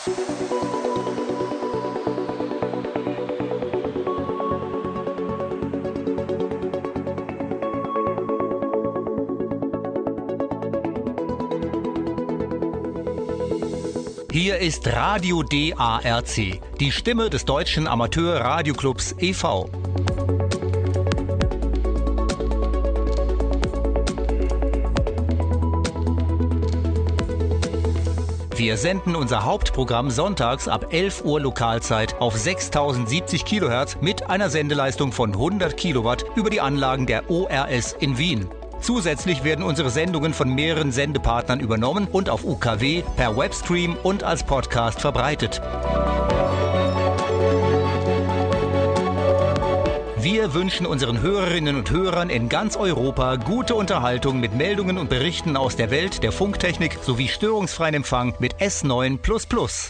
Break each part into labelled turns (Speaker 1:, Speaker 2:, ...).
Speaker 1: Hier ist Radio DARC, die Stimme des Deutschen Amateur-Radioclubs e.V. Wir senden unser Hauptprogramm sonntags ab 11 Uhr Lokalzeit auf 6070 kHz mit einer Sendeleistung von 100 Kilowatt über die Anlagen der ORS in Wien. Zusätzlich werden unsere Sendungen von mehreren Sendepartnern übernommen und auf UKW, per Webstream und als Podcast verbreitet. Wir wünschen unseren Hörerinnen und Hörern in ganz Europa gute Unterhaltung mit Meldungen und Berichten aus der Welt der Funktechnik sowie störungsfreien Empfang mit S9++.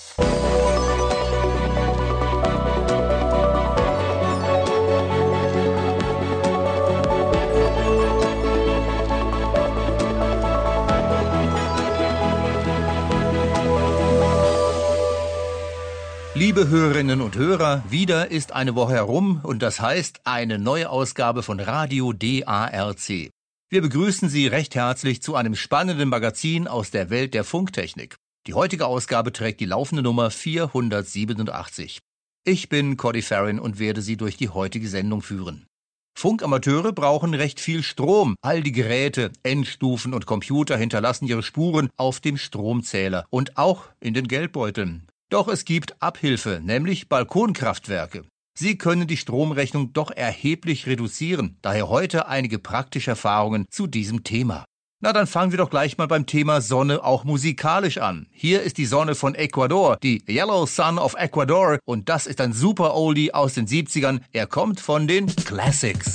Speaker 1: Liebe Hörerinnen und Hörer, wieder ist eine Woche herum und das heißt eine neue Ausgabe von Radio DARC. Wir begrüßen Sie recht herzlich zu einem spannenden Magazin aus der Welt der Funktechnik. Die heutige Ausgabe trägt die laufende Nummer 487. Ich bin Cody Farrin und werde Sie durch die heutige Sendung führen. Funkamateure brauchen recht viel Strom. All die Geräte, Endstufen und Computer hinterlassen ihre Spuren auf dem Stromzähler und auch in den Geldbeuteln. Doch es gibt Abhilfe, nämlich Balkonkraftwerke. Sie können die Stromrechnung doch erheblich reduzieren. Daher heute einige praktische Erfahrungen zu diesem Thema. Na, dann fangen wir doch gleich mal beim Thema Sonne auch musikalisch an. Hier ist die Sonne von Ecuador, die Yellow Sun of Ecuador. Und das ist ein super Oldie aus den 70ern. Er kommt von den Classics.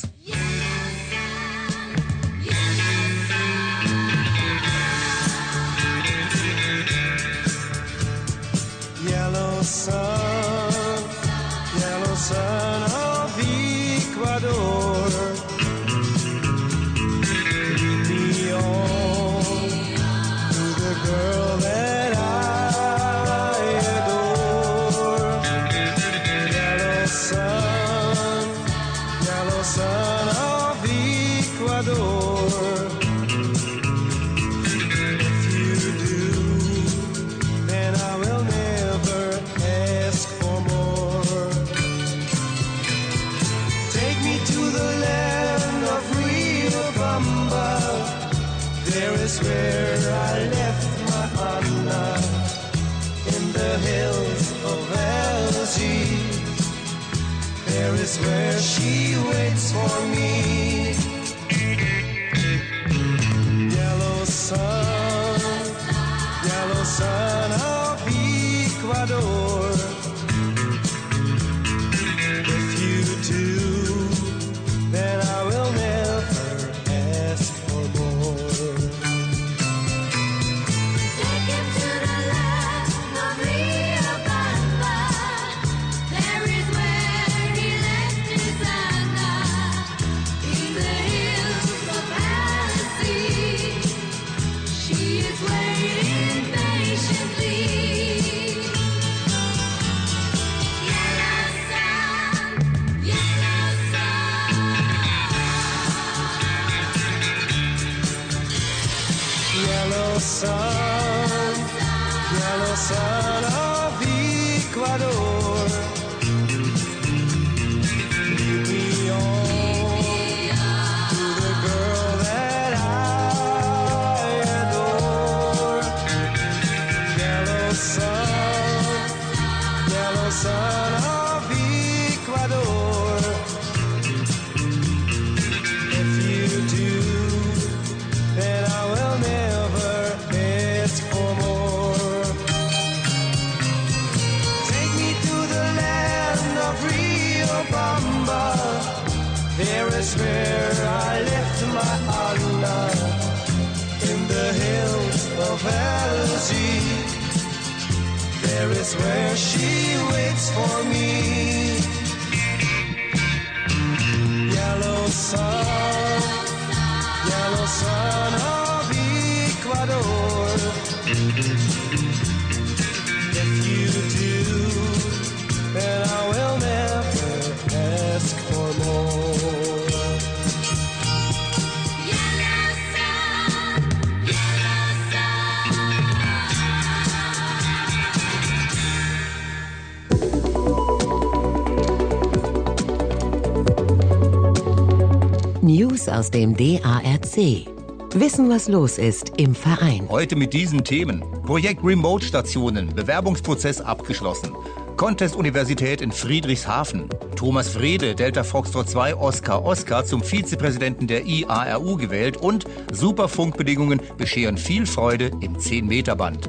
Speaker 2: Yellow sun of Ecuador, lead me on to the girl that I adore. Yellow sun of Ecuador. If you do, then I will never ask for more. Take me to the land of Riobamba. There is where I left my Anna, in the hills of Algiers. There is where she waits for me. Yellow sun of Ecuador. If you do, then I will never ask for more.
Speaker 3: Take him to the land of Riobamba. There is where he left his Anna, in the hills of Algiers. She is waiting patiently. Yellow sun, yellow
Speaker 2: sun of Ecuador. Lead me on to the girl that I adore. Yellow sun of Ecuador. If you do, then I will never ask for more. Take me to the land of Riobamba. There is where I left my Anna, in the hills of Algiers. There is where she waits for me. Yellow sun of Ecuador. If
Speaker 4: News aus dem DARC. Wissen, was los ist im Verein.
Speaker 1: Heute mit diesen Themen. Projekt Remote-Stationen, Bewerbungsprozess abgeschlossen. Contest-Universität in Friedrichshafen. Thomas Wrede, Delta Foxtrot 2 Oscar zum Vizepräsidenten der IARU gewählt und Superfunkbedingungen bescheren viel Freude im 10-Meter-Band.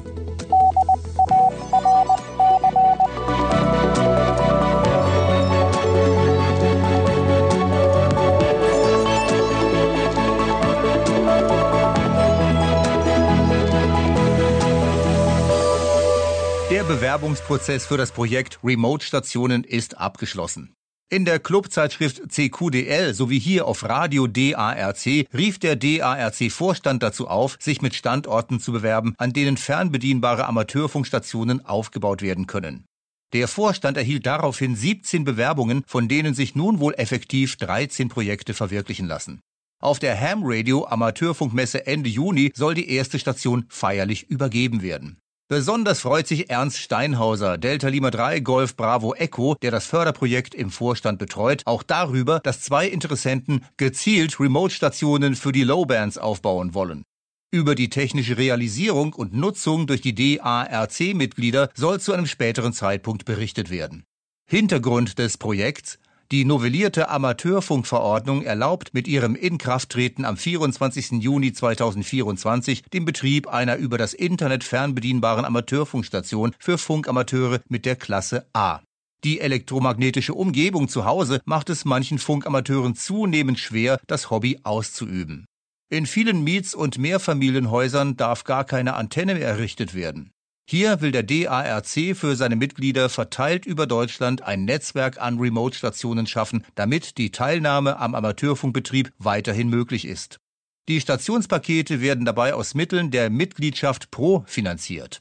Speaker 1: Der Bewerbungsprozess für das Projekt Remote-Stationen ist abgeschlossen. In der Clubzeitschrift CQDL sowie hier auf Radio DARC rief der DARC-Vorstand dazu auf, sich mit Standorten zu bewerben, an denen fernbedienbare Amateurfunkstationen aufgebaut werden können. Der Vorstand erhielt daraufhin 17 Bewerbungen, von denen sich nun wohl effektiv 13 Projekte verwirklichen lassen. Auf der Ham Radio Amateurfunkmesse Ende Juni soll die erste Station feierlich übergeben werden. Besonders freut sich Ernst Steinhauser, Delta Lima 3 Golf Bravo Echo, der das Förderprojekt im Vorstand betreut, auch darüber, dass 2 Interessenten gezielt Remote-Stationen für die Lowbands aufbauen wollen. Über die technische Realisierung und Nutzung durch die DARC-Mitglieder soll zu einem späteren Zeitpunkt berichtet werden. Hintergrund des Projekts: Die novellierte Amateurfunkverordnung erlaubt mit ihrem Inkrafttreten am 24. Juni 2024 den Betrieb einer über das Internet fernbedienbaren Amateurfunkstation für Funkamateure mit der Klasse A. Die elektromagnetische Umgebung zu Hause macht es manchen Funkamateuren zunehmend schwer, das Hobby auszuüben. In vielen Miets- und Mehrfamilienhäusern darf gar keine Antenne mehr errichtet werden. Hier will der DARC für seine Mitglieder verteilt über Deutschland ein Netzwerk an Remote-Stationen schaffen, damit die Teilnahme am Amateurfunkbetrieb weiterhin möglich ist. Die Stationspakete werden dabei aus Mitteln der Mitgliedschaft Pro finanziert.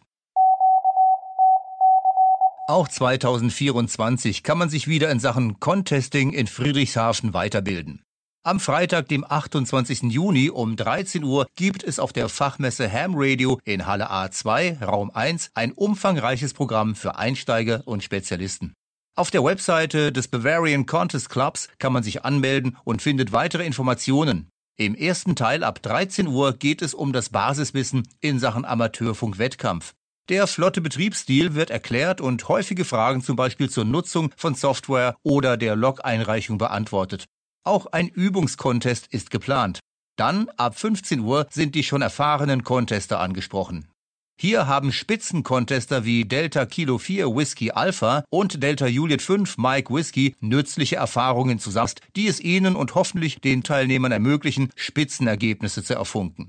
Speaker 1: Auch 2024 kann man sich wieder in Sachen Contesting in Friedrichshafen weiterbilden. Am Freitag, dem 28. Juni um 13 Uhr gibt es auf der Fachmesse Ham Radio in Halle A2, Raum 1, ein umfangreiches Programm für Einsteiger und Spezialisten. Auf der Webseite des Bavarian Contest Clubs kann man sich anmelden und findet weitere Informationen. Im ersten Teil ab 13 Uhr geht es um das Basiswissen in Sachen Amateurfunk-Wettkampf. Der flotte Betriebsstil wird erklärt und häufige Fragen zum Beispiel zur Nutzung von Software oder der Log-Einreichung beantwortet. Auch ein Übungscontest ist geplant. Dann, ab 15 Uhr, sind die schon erfahrenen Contester angesprochen. Hier haben Spitzencontester wie Delta Kilo 4 Whiskey Alpha und Delta Juliet 5 Mike Whiskey nützliche Erfahrungen zusammen, die es ihnen und hoffentlich den Teilnehmern ermöglichen, Spitzenergebnisse zu erfunken.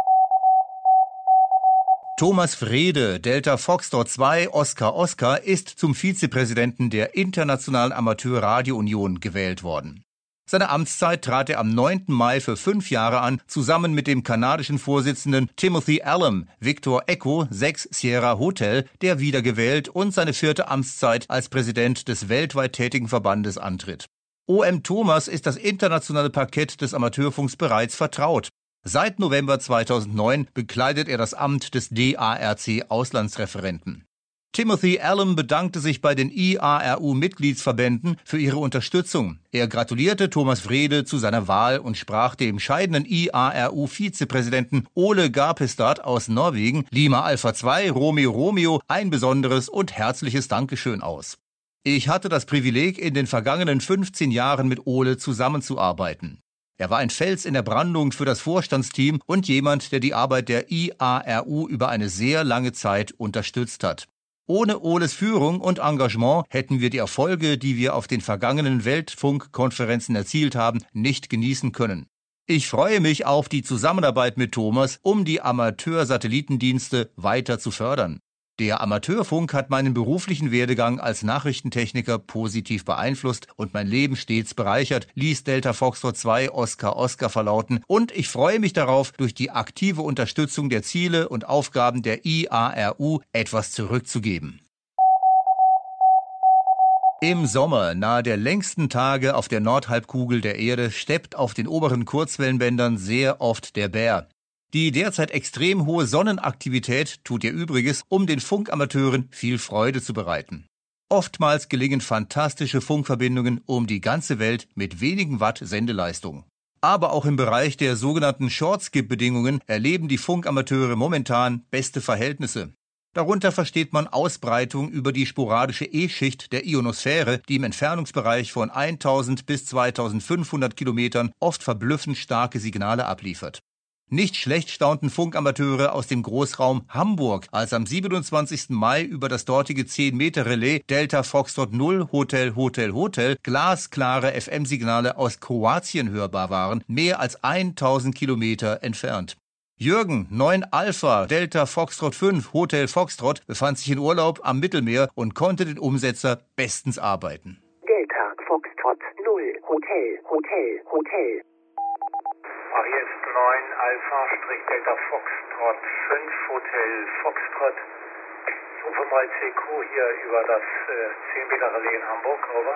Speaker 1: Thomas Wrede, Delta Foxtrot 2 Oscar ist zum Vizepräsidenten der Internationalen Amateur-Radio-Union gewählt worden. Seine Amtszeit trat er am 9. Mai für 5 Jahre an, zusammen mit dem kanadischen Vorsitzenden Timothy Allen, Victor Echo 6 Sierra Hotel, der wiedergewählt und seine 4. Amtszeit als Präsident des weltweit tätigen Verbandes antritt. OM Thomas ist das internationale Parkett des Amateurfunks bereits vertraut. Seit November 2009 bekleidet er das Amt des DARC-Auslandsreferenten. Timothy Allen bedankte sich bei den IARU-Mitgliedsverbänden für ihre Unterstützung. Er gratulierte Thomas Wrede zu seiner Wahl und sprach dem scheidenden IARU-Vizepräsidenten Ole Garpestad aus Norwegen, Lima Alpha 2 Romeo ein besonderes und herzliches Dankeschön aus. Ich hatte das Privileg, in den vergangenen 15 Jahren mit Ole zusammenzuarbeiten. Er war ein Fels in der Brandung für das Vorstandsteam und jemand, der die Arbeit der IARU über eine sehr lange Zeit unterstützt hat. Ohne Oles Führung und Engagement hätten wir die Erfolge, die wir auf den vergangenen Weltfunkkonferenzen erzielt haben, nicht genießen können. Ich freue mich auf die Zusammenarbeit mit Thomas, um die Amateur-Satellitendienste weiter zu fördern. Der Amateurfunk hat meinen beruflichen Werdegang als Nachrichtentechniker positiv beeinflusst und mein Leben stets bereichert, ließ Delta Foxtrot 2 Oscar verlauten, und ich freue mich darauf, durch die aktive Unterstützung der Ziele und Aufgaben der IARU etwas zurückzugeben. Im Sommer, nahe der längsten Tage auf der Nordhalbkugel der Erde, steppt auf den oberen Kurzwellenbändern sehr oft der Bär. Die derzeit extrem hohe Sonnenaktivität tut ihr Übriges, um den Funkamateuren viel Freude zu bereiten. Oftmals gelingen fantastische Funkverbindungen um die ganze Welt mit wenigen Watt Sendeleistung. Aber auch im Bereich der sogenannten Shortskip-Bedingungen erleben die Funkamateure momentan beste Verhältnisse. Darunter versteht man Ausbreitung über die sporadische E-Schicht der Ionosphäre, die im Entfernungsbereich von 1000 bis 2500 Kilometern oft verblüffend starke Signale abliefert. Nicht schlecht staunten Funkamateure aus dem Großraum Hamburg, als am 27. Mai über das dortige 10-Meter-Relais Delta Foxtrot 0 Hotel Hotel Hotel glasklare FM-Signale aus Kroatien hörbar waren, mehr als 1000 Kilometer entfernt. Jürgen, 9 Alpha, Delta Foxtrot 5, Hotel Foxtrot, befand sich in Urlaub am Mittelmeer und konnte den Umsetzer bestens arbeiten.
Speaker 5: Delta Foxtrot 0 Hotel Hotel Hotel.
Speaker 6: Hier ist 9 Alpha Delta Foxtrot 5 Hotel Foxtrot. Ich rufe mal CQ hier über das 10-Meter-Relais in Hamburg, over.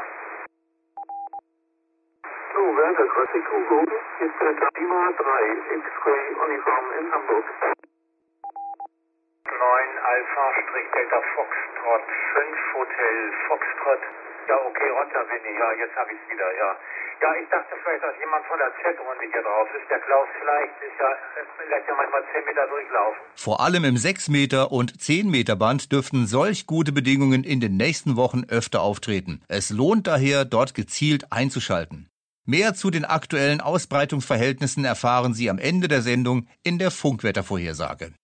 Speaker 7: Delta Classic Hugo, ist Delta Lima 3 X-Ray Uniform in Hamburg.
Speaker 6: 9 Alpha Delta Foxtrot 5 Hotel Foxtrot. Ja, okay, runter bin ich. Ja, jetzt habe ich es wieder, ja. Ja, ich dachte vielleicht, dass jemand von der Z-Runde hier drauf ist. Der Klaus vielleicht ist ja, lässt ja manchmal 10 Meter durchlaufen.
Speaker 1: Vor allem im 6 Meter und 10 Meter Band dürften solch gute Bedingungen in den nächsten Wochen öfter auftreten. Es lohnt daher, dort gezielt einzuschalten. Mehr zu den aktuellen Ausbreitungsverhältnissen erfahren Sie am Ende der Sendung in der Funkwettervorhersage.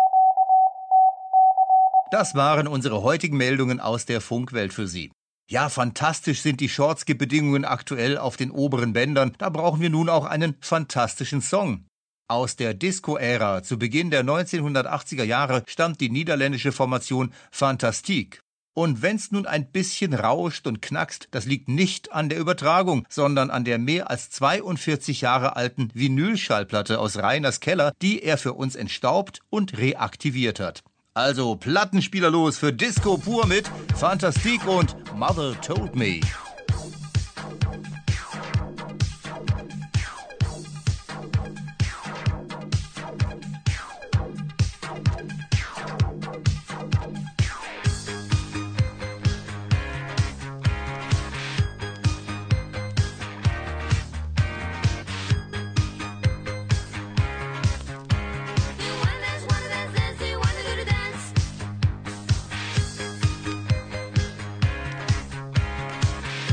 Speaker 1: Das waren unsere heutigen Meldungen aus der Funkwelt für Sie. Ja, fantastisch sind die Shortskip-Bedingungen aktuell auf den oberen Bändern. Da brauchen wir nun auch einen fantastischen Song. Aus der Disco-Ära zu Beginn der 1980er Jahre stammt die niederländische Formation Fantastique. Und wenn's nun ein bisschen rauscht und knackst, das liegt nicht an der Übertragung, sondern an der mehr als 42 Jahre alten Vinylschallplatte aus Rainers Keller, die er für uns entstaubt und reaktiviert hat. Also Plattenspieler los für Disco pur mit Fantastique und Mother Told Me.
Speaker 3: You wanna dance, dance, you wanna do the dance.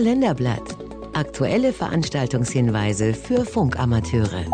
Speaker 4: Kalenderblatt. Aktuelle Veranstaltungshinweise für Funkamateure.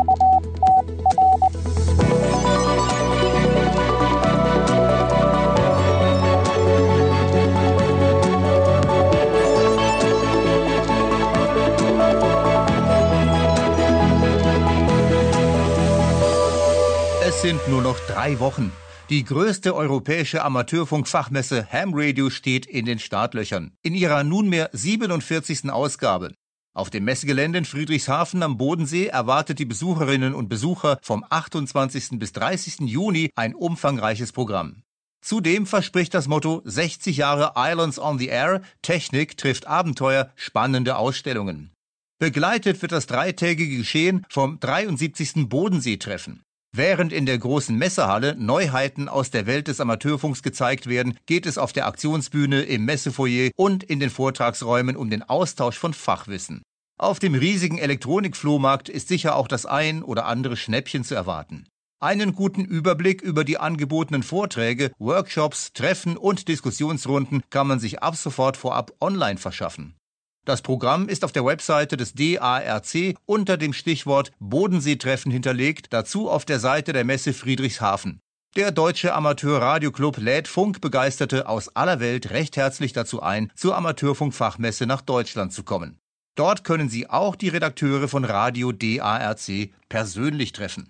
Speaker 1: Es sind nur noch 3 Wochen. Die größte europäische Amateurfunkfachmesse Ham Radio steht in den Startlöchern. In ihrer nunmehr 47. Ausgabe. Auf dem Messegelände in Friedrichshafen am Bodensee erwartet die Besucherinnen und Besucher vom 28. bis 30. Juni ein umfangreiches Programm. Zudem verspricht das Motto 60 Jahre Islands on the Air, Technik trifft Abenteuer, spannende Ausstellungen. Begleitet wird das dreitägige Geschehen vom 73. Bodenseetreffen. Während in der großen Messehalle Neuheiten aus der Welt des Amateurfunks gezeigt werden, geht es auf der Aktionsbühne, im Messefoyer und in den Vortragsräumen um den Austausch von Fachwissen. Auf dem riesigen Elektronikflohmarkt ist sicher auch das ein oder andere Schnäppchen zu erwarten. Einen guten Überblick über die angebotenen Vorträge, Workshops, Treffen und Diskussionsrunden kann man sich ab sofort vorab online verschaffen. Das Programm ist auf der Webseite des DARC unter dem Stichwort Bodenseetreffen hinterlegt, dazu auf der Seite der Messe Friedrichshafen. Der Deutsche Amateur-Radio-Club lädt Funkbegeisterte aus aller Welt recht herzlich dazu ein, zur Amateurfunkfachmesse nach Deutschland zu kommen. Dort können Sie auch die Redakteure von Radio DARC persönlich treffen.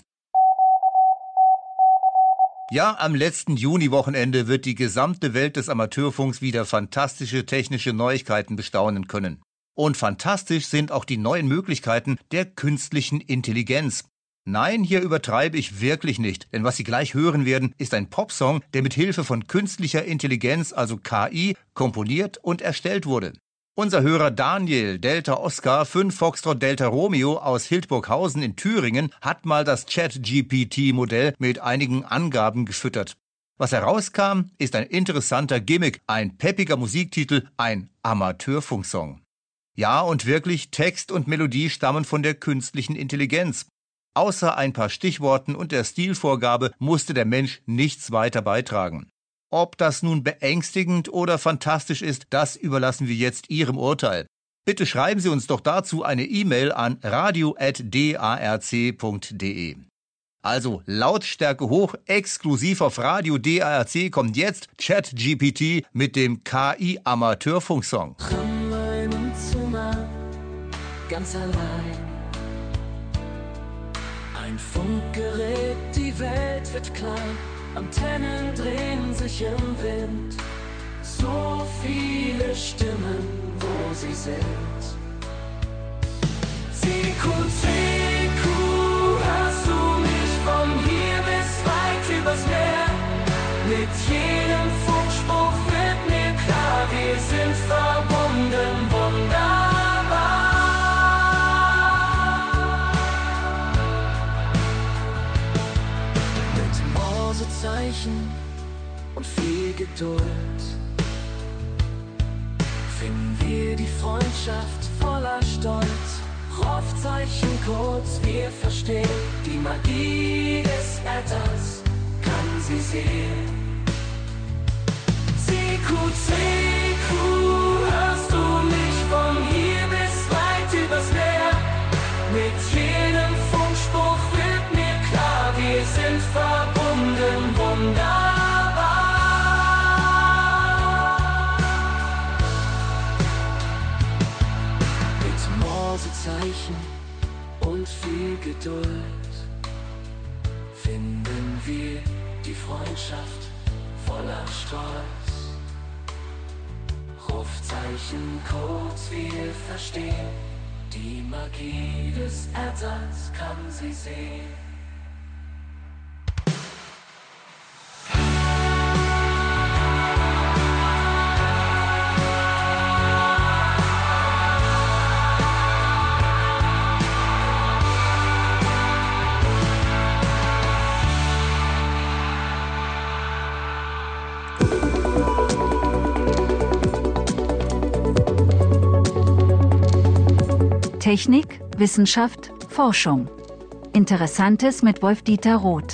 Speaker 1: Ja, am letzten Juniwochenende wird die gesamte Welt des Amateurfunks wieder fantastische technische Neuigkeiten bestaunen können. Und fantastisch sind auch die neuen Möglichkeiten der künstlichen Intelligenz. Nein, hier übertreibe ich wirklich nicht, denn was Sie gleich hören werden, ist ein Popsong, der mit Hilfe von künstlicher Intelligenz, also KI, komponiert und erstellt wurde. Unser Hörer Daniel Delta Oscar 5 Foxtrot Delta Romeo aus Hildburghausen in Thüringen hat mal das Chat-GPT-Modell mit einigen Angaben gefüttert. Was herauskam, ist ein interessanter Gimmick, ein peppiger Musiktitel, ein Amateurfunksong. Ja, und wirklich, Text und Melodie stammen von der künstlichen Intelligenz. Außer ein paar Stichworten und der Stilvorgabe musste der Mensch nichts weiter beitragen. Ob das nun beängstigend oder fantastisch ist, das überlassen wir jetzt Ihrem Urteil. Bitte schreiben Sie uns doch dazu eine E-Mail an radio@darc.de. Also Lautstärke hoch, exklusiv auf Radio DARC kommt jetzt ChatGPT mit dem KI-Amateurfunksong.
Speaker 2: In meinem Zimmer, ganz allein. Ein Funkgerät, die Welt wird klein. Antennen drehen sich im Wind. So viele Stimmen, wo sie sind. CQ, hörst du mich von hier bis weit übers Meer? Mit jedem Funkspruch wird mir klar, wir sind verbunden, wunderbar. Mit Morsezeichen und viel Geduld finden wir die Freundschaft voller Stolz. Rufzeichen kurz, wir verstehen die Magie des Äthers, kann sie sehen. CQ, hörst du mich von hier bis weit übers Meer? Mit jedem Funkspruch wird mir klar, wir sind verbunden, wunderbar. Mit Morsezeichen und viel Geduld finden wir die Freundschaft voller Stolz. Rufzeichen, Codes, wir verstehen die Magie des Äthers, kann sie sehen.
Speaker 8: Technik, Wissenschaft, Forschung. Interessantes mit Wolf-Dieter Roth.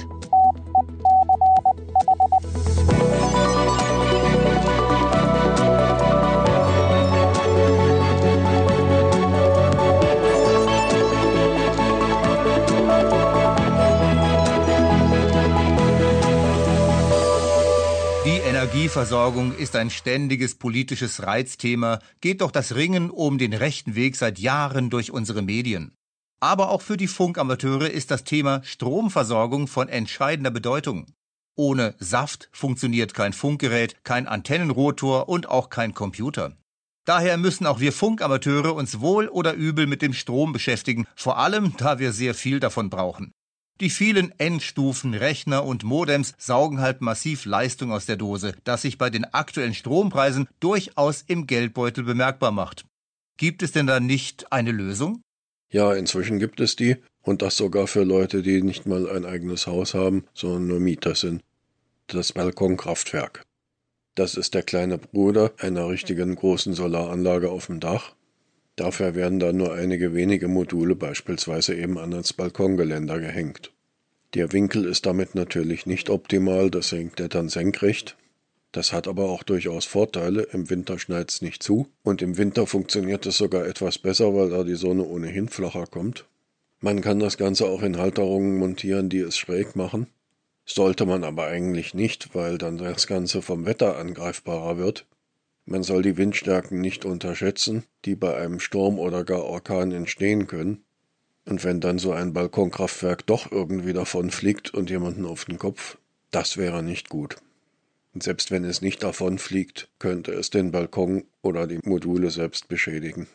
Speaker 1: Die Energieversorgung ist ein ständiges politisches Reizthema, geht doch das Ringen um den rechten Weg seit Jahren durch unsere Medien. Aber auch für die Funkamateure ist das Thema Stromversorgung von entscheidender Bedeutung. Ohne Saft funktioniert kein Funkgerät, kein Antennenrotor und auch kein Computer. Daher müssen auch wir Funkamateure uns wohl oder übel mit dem Strom beschäftigen, vor allem da wir sehr viel davon brauchen. Die vielen Endstufen, Rechner und Modems saugen halt massiv Leistung aus der Dose, das sich bei den aktuellen Strompreisen durchaus im Geldbeutel bemerkbar macht. Gibt es denn da nicht eine Lösung?
Speaker 9: Ja, inzwischen gibt es die, und das sogar für Leute, die nicht mal ein eigenes Haus haben, sondern nur Mieter sind. Das Balkonkraftwerk. Das ist der kleine Bruder einer richtigen großen Solaranlage auf dem Dach. Dafür werden dann nur einige wenige Module beispielsweise eben an das Balkongeländer gehängt. Der Winkel ist damit natürlich nicht optimal, das hängt er dann senkrecht. Das hat aber auch durchaus Vorteile, im Winter schneit es nicht zu und im Winter funktioniert es sogar etwas besser, weil da die Sonne ohnehin flacher kommt. Man kann das Ganze auch in Halterungen montieren, die es schräg machen. Sollte man aber eigentlich nicht, weil dann das Ganze vom Wetter angreifbarer wird. Man soll die Windstärken nicht unterschätzen, die bei einem Sturm oder gar Orkan entstehen können. Und wenn dann so ein Balkonkraftwerk doch irgendwie davonfliegt und jemanden auf den Kopf, das wäre nicht gut. Und selbst wenn es nicht davonfliegt, könnte es den Balkon oder die Module selbst beschädigen.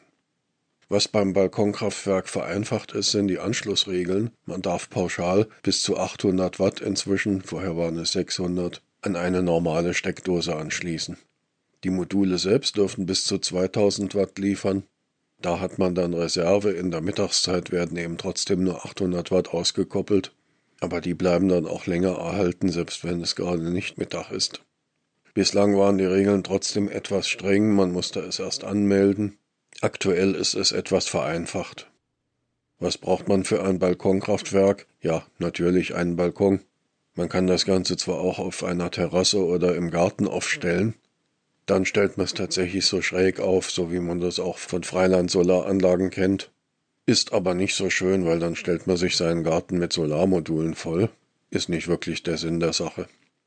Speaker 9: Was beim Balkonkraftwerk vereinfacht ist, sind die Anschlussregeln. Man darf pauschal bis zu 800 Watt inzwischen, vorher waren es 600, an eine normale Steckdose anschließen. Die Module selbst dürfen bis zu 2000 Watt liefern. Da hat man dann Reserve, in der Mittagszeit werden eben trotzdem nur 800 Watt ausgekoppelt, aber die bleiben dann auch länger erhalten, selbst wenn es gerade nicht Mittag ist. Bislang waren die Regeln trotzdem etwas streng, man musste es erst anmelden. Aktuell ist es etwas vereinfacht. Was braucht man für ein Balkonkraftwerk? Ja, natürlich einen Balkon. Man kann das Ganze zwar auch auf einer Terrasse oder im Garten aufstellen, dann stellt man es tatsächlich so schräg auf, so wie man das auch von Freiland-Solaranlagen kennt. Ist aber nicht so schön, weil dann stellt man sich seinen Garten mit Solarmodulen voll. Ist nicht wirklich der Sinn der Sache.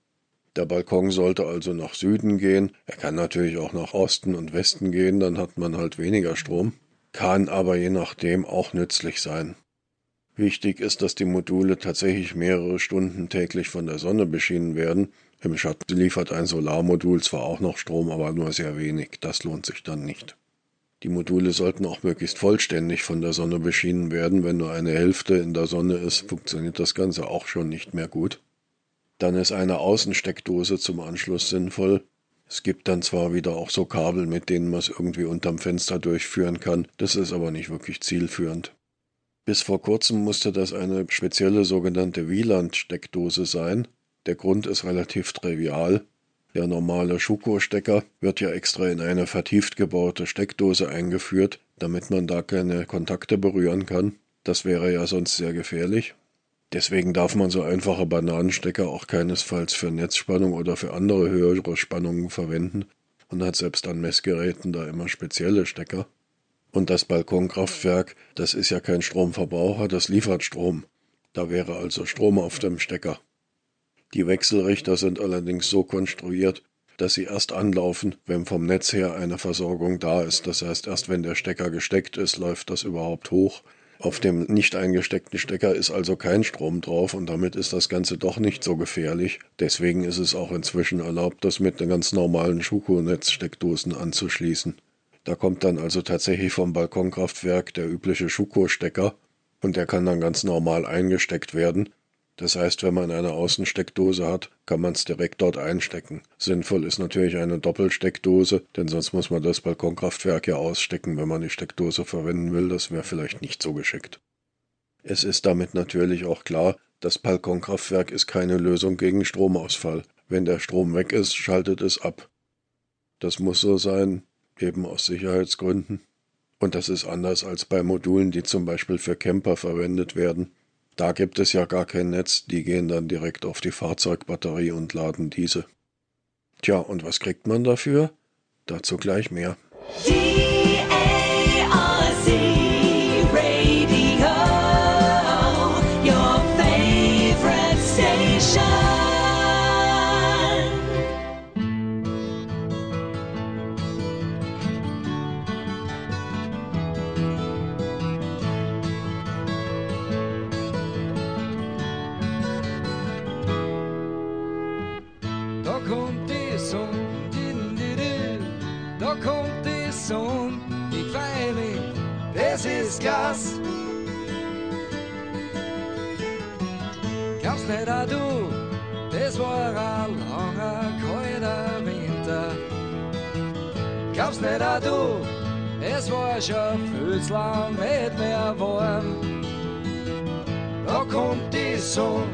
Speaker 9: Der Balkon sollte also nach Süden gehen. Er kann natürlich auch nach Osten und Westen gehen, dann hat man halt weniger Strom. Kann aber je nachdem auch nützlich sein. Wichtig ist, dass die Module tatsächlich mehrere Stunden täglich von der Sonne beschienen werden. Im Schatten liefert ein Solarmodul zwar auch noch Strom, aber nur sehr wenig. Das lohnt sich dann nicht. Die Module sollten auch möglichst vollständig von der Sonne beschienen werden. Wenn nur eine Hälfte in der Sonne ist, funktioniert das Ganze auch schon nicht mehr gut. Dann ist eine Außensteckdose zum Anschluss sinnvoll. Es gibt dann zwar wieder auch so Kabel, mit denen man es irgendwie unterm Fenster durchführen kann. Das ist aber nicht wirklich zielführend. Bis vor kurzem musste das eine spezielle sogenannte Wieland-Steckdose sein. Der Grund ist relativ trivial. Der normale Schuko-Stecker wird ja extra in eine vertieft gebaute Steckdose eingeführt, damit man da keine Kontakte berühren kann. Das wäre ja sonst sehr gefährlich. Deswegen darf man so einfache Bananenstecker auch keinesfalls für Netzspannung oder für andere höhere Spannungen verwenden und hat selbst an Messgeräten da immer spezielle Stecker. Und das Balkonkraftwerk, das ist ja kein Stromverbraucher, das liefert Strom. Da wäre also Strom auf dem Stecker. Die Wechselrichter sind allerdings so konstruiert, dass sie erst anlaufen, wenn vom Netz her eine Versorgung da ist. Das heißt, erst wenn der Stecker gesteckt ist, läuft das überhaupt hoch. Auf dem nicht eingesteckten Stecker ist also kein Strom drauf und damit ist das Ganze doch nicht so gefährlich. Deswegen ist es auch inzwischen erlaubt, das mit den ganz normalen Schuko-Netzsteckdosen anzuschließen. Da kommt dann also tatsächlich vom Balkonkraftwerk der übliche Schuko-Stecker und der kann dann ganz normal eingesteckt werden. Das heißt, wenn man eine Außensteckdose hat, kann man es direkt dort einstecken. Sinnvoll ist natürlich eine Doppelsteckdose, denn sonst muss man das Balkonkraftwerk ja ausstecken, wenn man die Steckdose verwenden will. Das wäre vielleicht nicht so geschickt. Es ist damit natürlich auch klar, das Balkonkraftwerk ist keine Lösung gegen Stromausfall. Wenn der Strom weg ist, schaltet es ab. Das muss so sein, eben aus Sicherheitsgründen. Und das ist anders als bei Modulen, die zum Beispiel für Camper verwendet werden. Da gibt es ja gar kein Netz, die gehen dann direkt auf die Fahrzeugbatterie und laden diese. Tja, und was kriegt man dafür? Dazu gleich mehr.
Speaker 2: Sonne, da kommt die Sonne, ich freu mich, das ist Gas. Glaubst nicht auch du, das war ein langer, kalter Winter. Glaubst nicht auch du, es war schon viel zu lang nicht mehr warm. Da kommt die Sonne,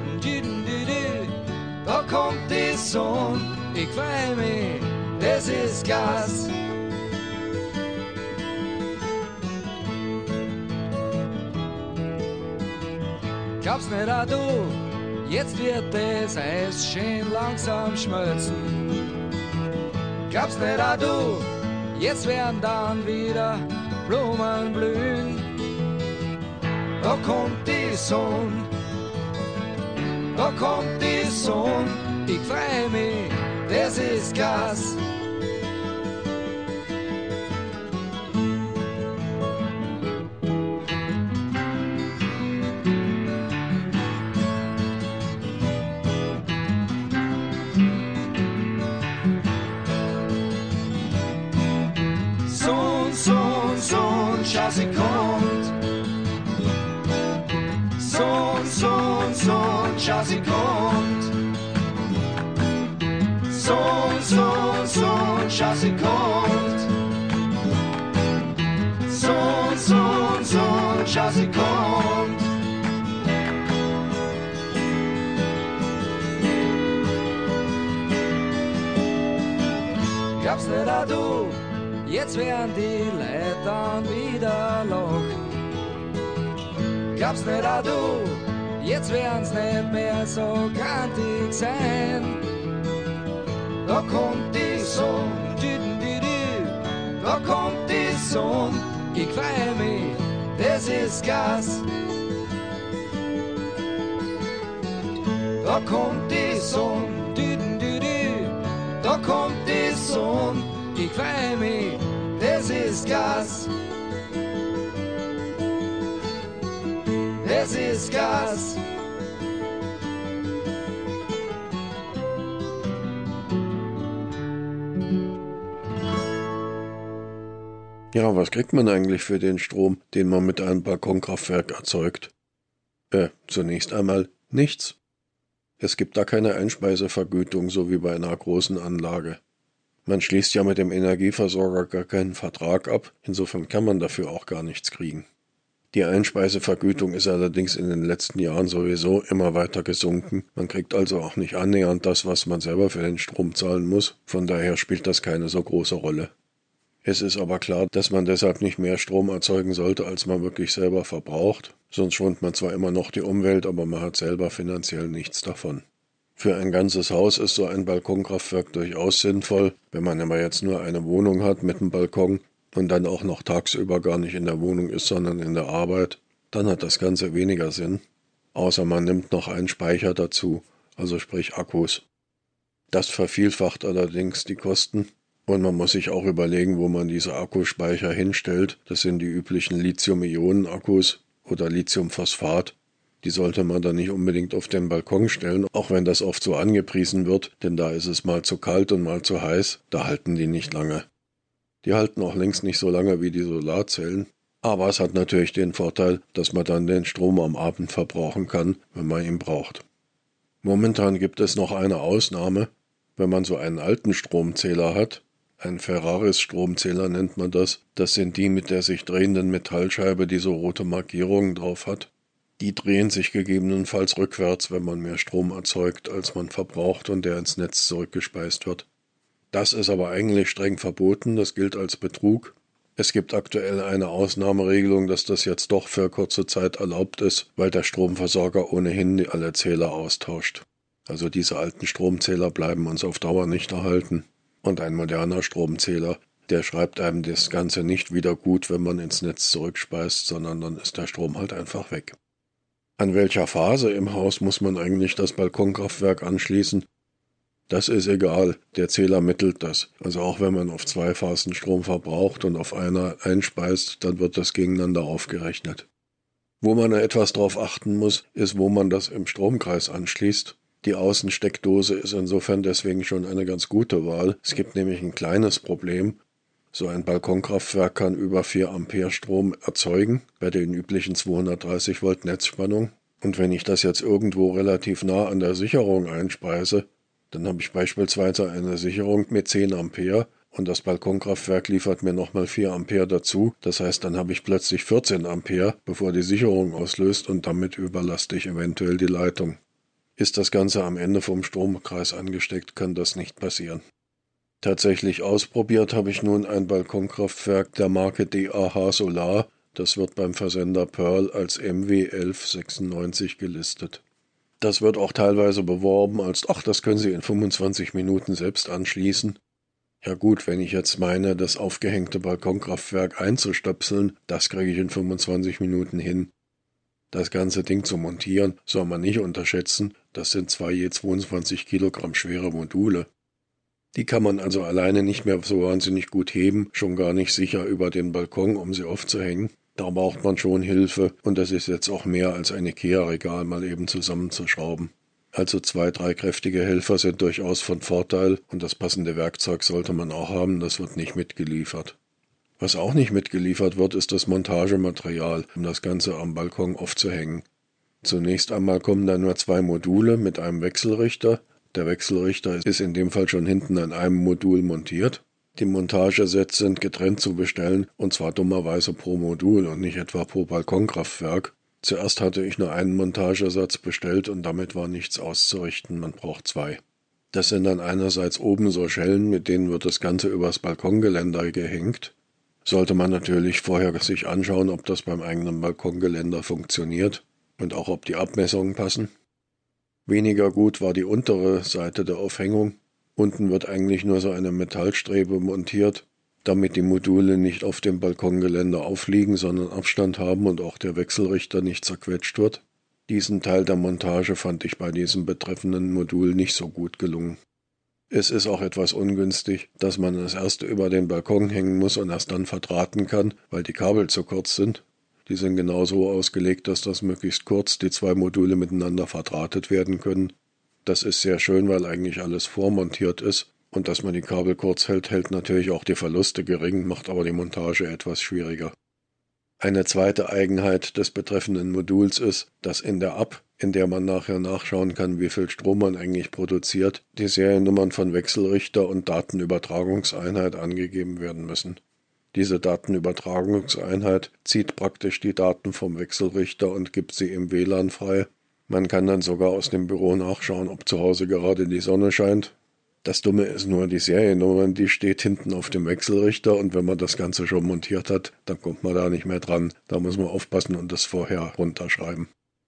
Speaker 2: da kommt die Sonne, ich freu mich, das ist Gas. Glaubst nicht auch du, jetzt wird das Eis schön langsam schmelzen. Glaubst nicht auch du, jetzt werden dann wieder Blumen blühen. Da kommt die Sonne, da kommt die Sonne, ich freu mich, das ist Gas. Schau, sie kommt. Sonne, schau, sie kommt. Sonne, schau, sie kommt. Sonne, schau, sie kommt. Glaubst nicht auch du, jetzt werden die Leute dann wieder lachen. Glaubst nicht auch du, jetzt werden's nicht mehr so grantig sein. Da kommt die Sonne, da kommt die Sonne, ich freu mich, das ist Gas. Da kommt die Sonne, da kommt die Sonne, ich freu mich, das ist Gas. Das ist Gas.
Speaker 9: Ja, was kriegt man eigentlich für den Strom, den man mit einem Balkonkraftwerk erzeugt? Zunächst einmal nichts. Es gibt da keine Einspeisevergütung, so wie bei einer großen Anlage. Man schließt ja mit dem Energieversorger gar keinen Vertrag ab, insofern kann man dafür auch gar nichts kriegen. Die Einspeisevergütung ist allerdings in den letzten Jahren sowieso immer weiter gesunken. Man kriegt also auch nicht annähernd das, was man selber für den Strom zahlen muss. Von daher spielt das keine so große Rolle. Es ist aber klar, dass man deshalb nicht mehr Strom erzeugen sollte, als man wirklich selber verbraucht. Sonst schont man zwar immer noch die Umwelt, aber man hat selber finanziell nichts davon. Für ein ganzes Haus ist so ein Balkonkraftwerk durchaus sinnvoll. Wenn man aber jetzt nur eine Wohnung hat mit einem Balkon und dann auch noch tagsüber gar nicht in der Wohnung ist, sondern in der Arbeit, dann hat das Ganze weniger Sinn. Außer man nimmt noch einen Speicher dazu, also sprich Akkus. Das vervielfacht allerdings die Kosten und man muss sich auch überlegen, wo man diese Akkuspeicher hinstellt. Das sind die üblichen Lithium-Ionen-Akkus oder Lithiumphosphat. Die sollte man dann nicht unbedingt auf den Balkon stellen, auch wenn das oft so angepriesen wird, denn da ist es mal zu kalt und mal zu heiß, da halten die nicht lange. Die halten auch längst nicht so lange wie die Solarzellen, aber es hat natürlich den Vorteil, dass man dann den Strom am Abend verbrauchen kann, wenn man ihn braucht. Momentan gibt es noch eine Ausnahme, wenn man so einen alten Stromzähler hat, ein Ferraris-Stromzähler nennt man das, das sind die mit der sich drehenden Metallscheibe, die so rote Markierungen drauf hat. Die drehen sich gegebenenfalls rückwärts, wenn man mehr Strom erzeugt, als man verbraucht und der ins Netz zurückgespeist wird. Das ist aber eigentlich streng verboten, das gilt als Betrug. Es gibt aktuell eine Ausnahmeregelung, dass das jetzt doch für kurze Zeit erlaubt ist, weil der Stromversorger ohnehin alle Zähler austauscht. Also diese alten Stromzähler bleiben uns auf Dauer nicht erhalten. Und ein moderner Stromzähler, der schreibt einem das Ganze nicht wieder gut, wenn man ins Netz zurückspeist, sondern dann ist der Strom halt einfach weg. An welcher Phase im Haus muss man eigentlich das Balkonkraftwerk anschließen? Das ist egal, der Zähler mittelt das. Also auch wenn man auf 2 Phasen Strom verbraucht und auf einer einspeist, dann wird das gegeneinander aufgerechnet. Wo man etwas drauf achten muss, ist, wo man das im Stromkreis anschließt. Die Außensteckdose ist insofern deswegen schon eine ganz gute Wahl. Es gibt nämlich ein kleines Problem. So ein Balkonkraftwerk kann über 4 Ampere Strom erzeugen, bei den üblichen 230 Volt Netzspannung. Und wenn ich das jetzt irgendwo relativ nah an der Sicherung einspeise, dann habe ich beispielsweise eine Sicherung mit 10 Ampere und das Balkonkraftwerk liefert mir nochmal 4 Ampere dazu. Das heißt, dann habe ich plötzlich 14 Ampere, bevor die Sicherung auslöst und damit überlaste ich eventuell die Leitung. Ist das Ganze am Ende vom Stromkreis angesteckt, kann das nicht passieren. Tatsächlich ausprobiert habe ich nun ein Balkonkraftwerk der Marke DAH Solar. Das wird beim Versender Pearl als MW1196 gelistet. Das wird auch teilweise beworben als, ach, das können Sie in 25 Minuten selbst anschließen. Ja gut, wenn ich jetzt meine, das aufgehängte Balkonkraftwerk einzustöpseln, das kriege ich in 25 Minuten hin. Das ganze Ding zu montieren, soll man nicht unterschätzen, das sind 2 je 22 Kilogramm schwere Module. Die kann man also alleine nicht mehr so wahnsinnig gut heben, schon gar nicht sicher über den Balkon, um sie aufzuhängen. Da braucht man schon Hilfe und das ist jetzt auch mehr als ein Ikea-Regal mal eben zusammenzuschrauben. Also 2, 3 kräftige Helfer sind durchaus von Vorteil und das passende Werkzeug sollte man auch haben, das wird nicht mitgeliefert. Was auch nicht mitgeliefert wird, ist das Montagematerial, um das Ganze am Balkon aufzuhängen. Zunächst einmal kommen da nur 2 Module mit einem Wechselrichter. Der Wechselrichter ist in dem Fall schon hinten an einem Modul montiert. Die Montagesets sind getrennt zu bestellen, und zwar dummerweise pro Modul und nicht etwa pro Balkonkraftwerk. Zuerst hatte ich nur einen Montagesatz bestellt und damit war nichts auszurichten, man braucht 2. Das sind dann einerseits oben so Schellen, mit denen wird das Ganze übers Balkongeländer gehängt. Sollte man natürlich vorher sich anschauen, ob das beim eigenen Balkongeländer funktioniert und auch ob die Abmessungen passen. Weniger gut war die untere Seite der Aufhängung. Unten wird eigentlich nur so eine Metallstrebe montiert, damit die Module nicht auf dem Balkongeländer aufliegen, sondern Abstand haben und auch der Wechselrichter nicht zerquetscht wird. Diesen Teil der Montage fand ich bei diesem betreffenden Modul nicht so gut gelungen. Es ist auch etwas ungünstig, dass man das erst über den Balkon hängen muss und erst dann verdrahten kann, weil die Kabel zu kurz sind. Die sind genau so ausgelegt, dass das möglichst kurz die 2 Module miteinander verdrahtet werden können. Das ist sehr schön, weil eigentlich alles vormontiert ist. Und dass man die Kabel kurz hält, hält natürlich auch die Verluste gering, macht aber die Montage etwas schwieriger. Eine zweite Eigenheit des betreffenden Moduls ist, dass in der App, in der man nachher nachschauen kann, wie viel Strom man eigentlich produziert, die Seriennummern von Wechselrichter und Datenübertragungseinheit angegeben werden müssen. Diese Datenübertragungseinheit zieht praktisch die Daten vom Wechselrichter und gibt sie im WLAN frei. Man kann dann sogar aus dem Büro nachschauen, ob zu Hause gerade die Sonne scheint. Das Dumme ist nur, die Seriennummer, die steht hinten auf dem Wechselrichter und wenn man das Ganze schon montiert hat, dann kommt man da nicht mehr dran. Da muss man aufpassen und das vorher runterschreiben.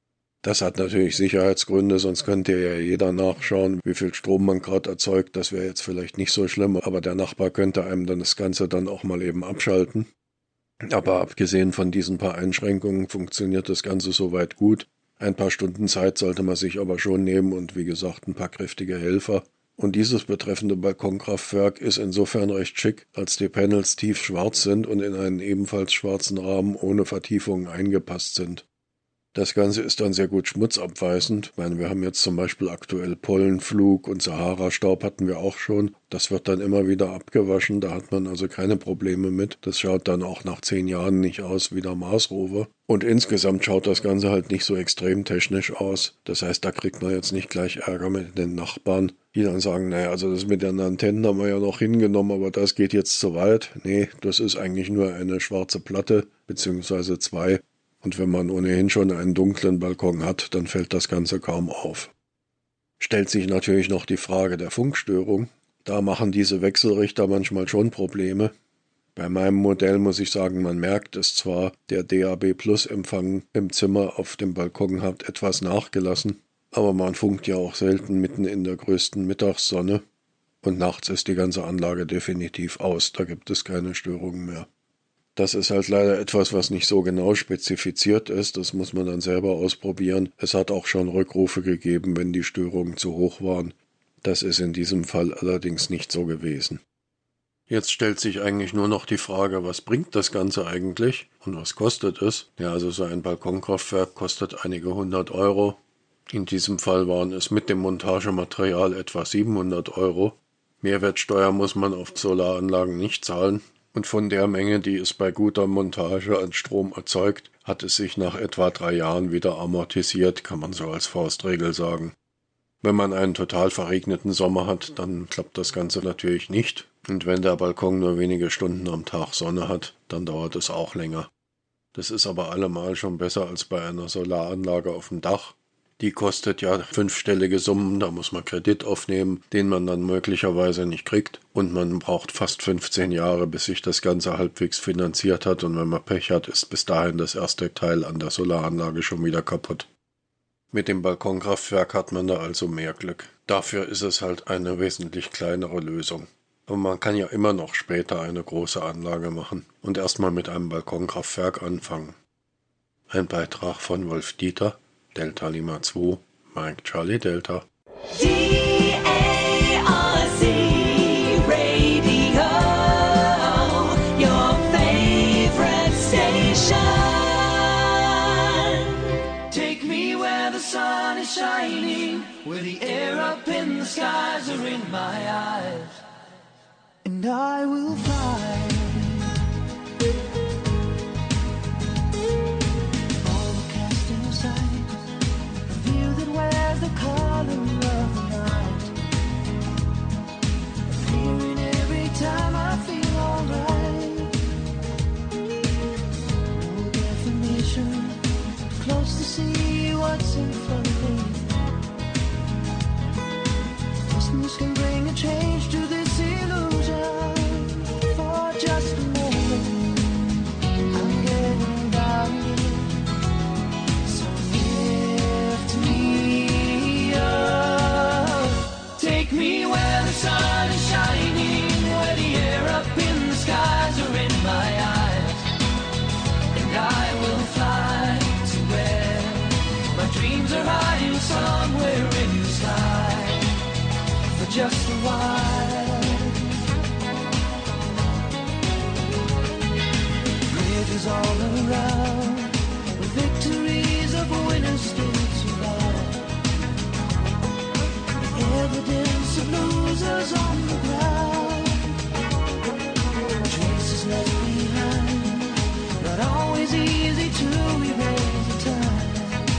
Speaker 9: Das hat natürlich Sicherheitsgründe, sonst könnte ja jeder nachschauen, wie viel Strom man gerade erzeugt. Das wäre jetzt vielleicht nicht so schlimm, aber der Nachbar könnte einem dann das Ganze dann auch mal eben abschalten. Aber abgesehen von diesen paar Einschränkungen funktioniert das Ganze soweit gut. Ein paar Stunden Zeit sollte man sich aber schon nehmen und wie gesagt ein paar kräftige Helfer. Und dieses betreffende Balkonkraftwerk ist insofern recht schick, als die Panels tief schwarz sind und in einen ebenfalls schwarzen Rahmen ohne Vertiefungen eingepasst sind. Das Ganze ist dann sehr gut schmutzabweisend. Ich meine, wir haben jetzt zum Beispiel aktuell Pollenflug und Sahara-Staub hatten wir auch schon. Das wird dann immer wieder abgewaschen, da hat man also keine Probleme mit. Das schaut dann auch nach 10 Jahren nicht aus wie der Mars Rover. Und insgesamt schaut das Ganze halt nicht so extrem technisch aus. Das heißt, da kriegt man jetzt nicht gleich Ärger mit den Nachbarn, die dann sagen, naja, also das mit den Antennen haben wir ja noch hingenommen, aber das geht jetzt zu weit. Nee, das ist eigentlich nur eine schwarze Platte, beziehungsweise 2. Und wenn man ohnehin schon einen dunklen Balkon hat, dann fällt das Ganze kaum auf. Stellt sich natürlich noch die Frage der Funkstörung. Da machen diese Wechselrichter manchmal schon Probleme. Bei meinem Modell muss ich sagen, man merkt es zwar, der DAB-Plus-Empfang im Zimmer auf dem Balkon hat etwas nachgelassen, aber man funkt ja auch selten mitten in der größten Mittagssonne und nachts ist die ganze Anlage definitiv aus, da gibt es keine Störungen mehr. Das ist halt leider etwas, was nicht so genau spezifiziert ist, das muss man dann selber ausprobieren. Es hat auch schon Rückrufe gegeben, wenn die Störungen zu hoch waren. Das ist in diesem Fall allerdings nicht so gewesen. Jetzt stellt sich eigentlich nur noch die Frage, was bringt das Ganze eigentlich und was kostet es? Ja, also so ein Balkonkraftwerk kostet einige 100 €. In diesem Fall waren es mit dem Montagematerial etwa 700 €. Mehrwertsteuer muss man auf Solaranlagen nicht zahlen. Und von der Menge, die es bei guter Montage an Strom erzeugt, hat es sich nach etwa 3 Jahren wieder amortisiert, kann man so als Faustregel sagen. Wenn man einen total verregneten Sommer hat, dann klappt das Ganze natürlich nicht. Und wenn der Balkon nur wenige Stunden am Tag Sonne hat, dann dauert es auch länger. Das ist aber allemal schon besser als bei einer Solaranlage auf dem Dach. Die kostet ja 5-stellige Summen, da muss man Kredit aufnehmen, den man dann möglicherweise nicht kriegt. Und man braucht fast 15 Jahre, bis sich das Ganze halbwegs finanziert hat. Und wenn man Pech hat, ist bis dahin das erste Teil an der Solaranlage schon wieder kaputt. Mit dem Balkonkraftwerk hat man da also mehr Glück. Dafür ist es halt eine wesentlich kleinere Lösung. Aber man kann ja immer noch später eine große Anlage machen und erstmal mit einem Balkonkraftwerk anfangen. Ein Beitrag von Wolf Dieter, Delta Lima 2, Mike Charlie Delta.
Speaker 2: DARC Radio, your favorite station. Take me where the sun is shining, where the air up in the skies are in my eyes, and I will fly. All the casting aside, the view that wears the color of the night, feeling every time I feel alright. No definition, close to see what's in front of me. Distance can bring a change to this illusion. For just a moment, I'm getting down. So lift me up. Take me where the sun is shining, where the air up in the skies are in my eyes, and I will fly to where my dreams are hiding somewhere in the sky. For just a while, bridges all around, the victories of winners still survive, the evidence of losers on the ground, traces left behind, not always easy to erase the time.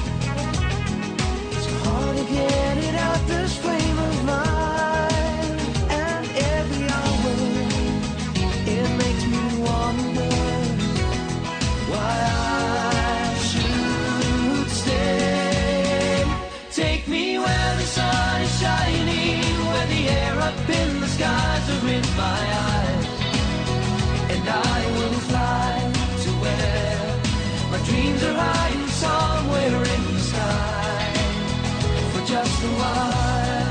Speaker 2: It's hard to get it out this frame of mind, and every hour it makes me wonder why I should stay. Take me where the sun is shining, where the air up in the skies are in my eyes, and I will fly to where my dreams are hiding somewhere in the sky. For just a while.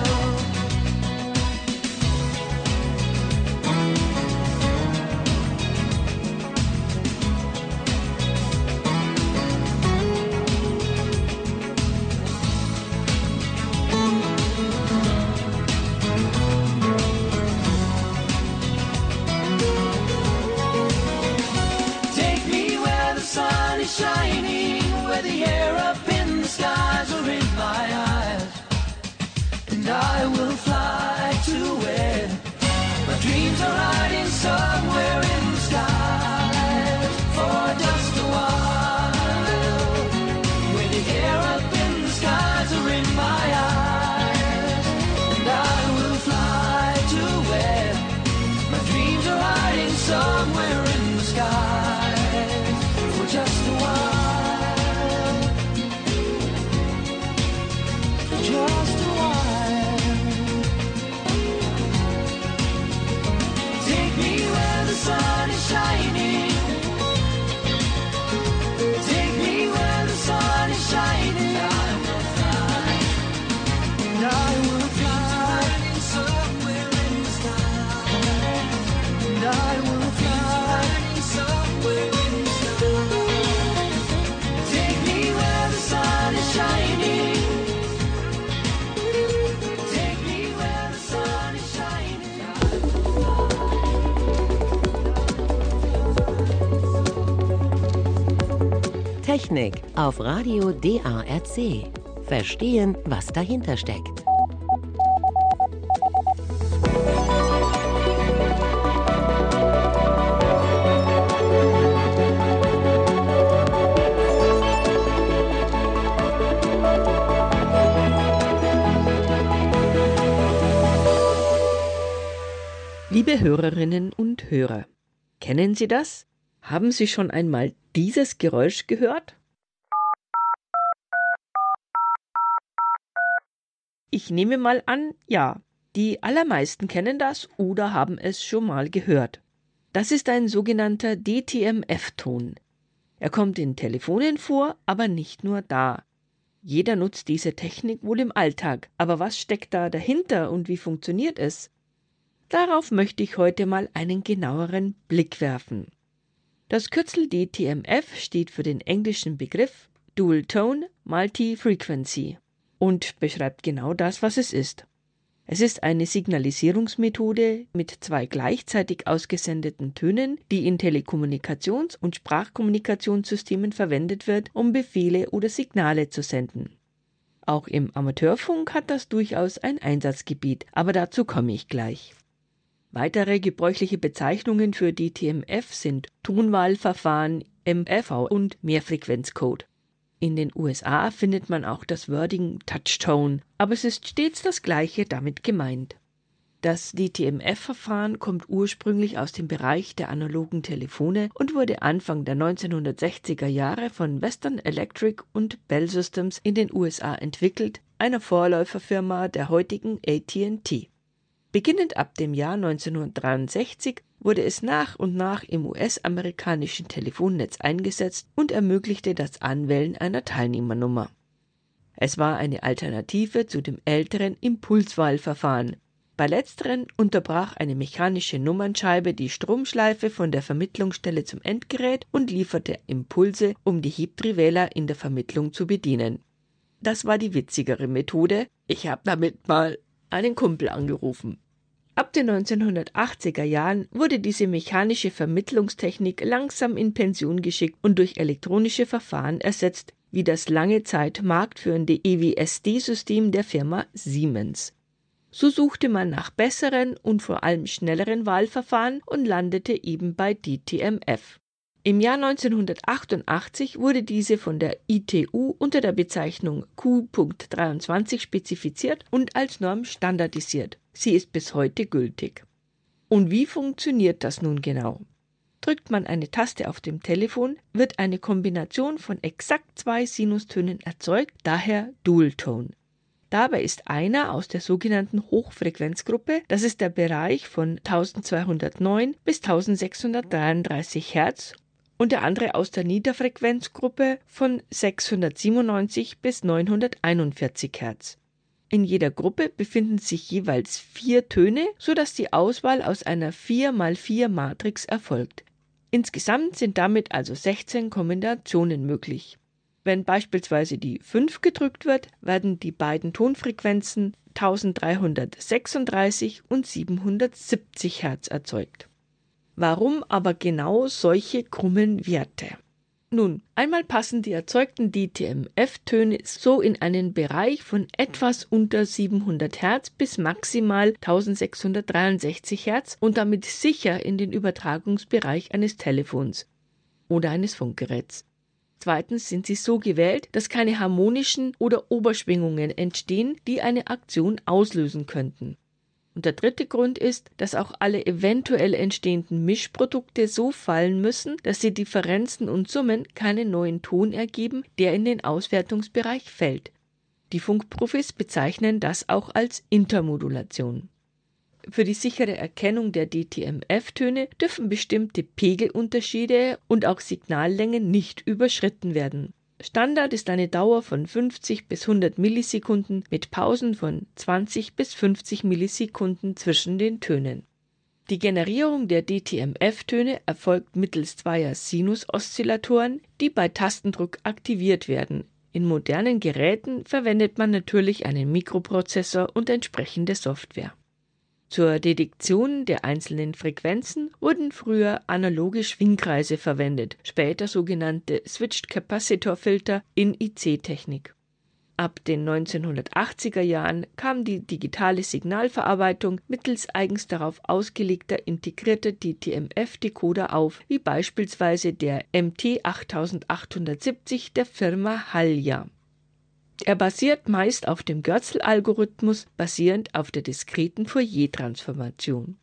Speaker 2: Take me where the sun is shining, where the air up in the skies are in my eyes, and I will fly to where my dreams are hiding somewhere in the skies. For just a while, where the air up in the skies are in my eyes, and I will fly to where my dreams are hiding somewhere in the skies. For just a while, for just a while. Take me where the sun is shining. Take me where the sun is shining. I will fly. And I will fly somewhere in the sky. And I will fly somewhere in the sky. Take me where the sun is shining. Take me where the sun is shining.
Speaker 4: Technik auf Radio DARC. verstehen, was dahinter steckt.
Speaker 10: Liebe Hörerinnen und Hörer, kennen Sie das? Haben Sie schon einmal dieses Geräusch gehört? Ich nehme mal an, ja. Die allermeisten kennen das oder haben es schon mal gehört. Das ist ein sogenannter DTMF-Ton. Er kommt in Telefonen vor, aber nicht nur da. Jeder nutzt diese Technik wohl im Alltag. Aber was steckt da dahinter und wie funktioniert es? Darauf möchte ich heute mal einen genaueren Blick werfen. Das Kürzel DTMF steht für den englischen Begriff Dual Tone Multi-Frequency und beschreibt genau das, was es ist. Es ist eine Signalisierungsmethode mit 2 gleichzeitig ausgesendeten Tönen, die in Telekommunikations- und Sprachkommunikationssystemen verwendet wird, um Befehle oder Signale zu senden. Auch im Amateurfunk hat das durchaus ein Einsatzgebiet, aber dazu komme ich gleich. Weitere gebräuchliche Bezeichnungen für DTMF sind Tonwahlverfahren, MFV und Mehrfrequenzcode. In den USA findet man auch das Wording Touchtone, aber es ist stets das Gleiche damit gemeint. Das DTMF-Verfahren kommt ursprünglich aus dem Bereich der analogen Telefone und wurde Anfang der 1960er Jahre von Western Electric und Bell Systems in den USA entwickelt, einer Vorläuferfirma der heutigen AT&T. Beginnend ab dem Jahr 1963 wurde es nach und nach im US-amerikanischen Telefonnetz eingesetzt und ermöglichte das Anwählen einer Teilnehmernummer. Es war eine Alternative zu dem älteren Impulswahlverfahren. Bei letzteren unterbrach eine mechanische Nummernscheibe die Stromschleife von der Vermittlungsstelle zum Endgerät und lieferte Impulse, um die Hebdrehwähler in der Vermittlung zu bedienen. Das war die witzigere Methode. Ich habe damit mal einen Kumpel angerufen. Ab den 1980er Jahren wurde diese mechanische Vermittlungstechnik langsam in Pension geschickt und durch elektronische Verfahren ersetzt, wie das lange Zeit marktführende EWSD-System der Firma Siemens. So suchte man nach besseren und vor allem schnelleren Wahlverfahren und landete eben bei DTMF. Im Jahr 1988 wurde diese von der ITU unter der Bezeichnung Q.23 spezifiziert und als Norm standardisiert. Sie ist bis heute gültig. Und wie funktioniert das nun genau? Drückt man eine Taste auf dem Telefon, wird eine Kombination von exakt 2 Sinustönen erzeugt, daher Dual Tone. Dabei ist einer aus der sogenannten Hochfrequenzgruppe, das ist der Bereich von 1209 bis 1633 Hertz, und der andere aus der Niederfrequenzgruppe von 697 bis 941 Hertz. In jeder Gruppe befinden sich jeweils 4 Töne, sodass die Auswahl aus einer 4x4-Matrix erfolgt. Insgesamt sind damit also 16 Kombinationen möglich. Wenn beispielsweise die 5 gedrückt wird, werden die beiden Tonfrequenzen 1336 und 770 Hertz erzeugt. Warum aber genau solche krummen Werte? Nun, einmal passen die erzeugten DTMF-Töne so in einen Bereich von etwas unter 700 Hertz bis maximal 1663 Hertz und damit sicher in den Übertragungsbereich eines Telefons oder eines Funkgeräts. Zweitens sind sie so gewählt, dass keine harmonischen oder Oberschwingungen entstehen, die eine Aktion auslösen könnten. Und der dritte Grund ist, dass auch alle eventuell entstehenden Mischprodukte so fallen müssen, dass die Differenzen und Summen keinen neuen Ton ergeben, der in den Auswertungsbereich fällt. Die Funkprofis bezeichnen das auch als Intermodulation. Für die sichere Erkennung der DTMF-Töne dürfen bestimmte Pegelunterschiede und auch Signallängen nicht überschritten werden. Standard ist eine Dauer von 50 bis 100 Millisekunden mit Pausen von 20 bis 50 Millisekunden zwischen den Tönen. Die Generierung der DTMF-Töne erfolgt mittels 2 Sinus-Oszillatoren, die bei Tastendruck aktiviert werden. In modernen Geräten verwendet man natürlich einen Mikroprozessor und entsprechende Software. Zur Detektion der einzelnen Frequenzen wurden früher analoge Schwingkreise verwendet, später sogenannte Switched Capacitor Filter in IC-Technik. Ab den 1980er Jahren kam die digitale Signalverarbeitung mittels eigens darauf ausgelegter integrierter DTMF-Decoder auf, wie beispielsweise der MT8870 der Firma Halja. Er basiert meist auf dem Görzel-Algorithmus, basierend auf der diskreten Fourier-Transformation.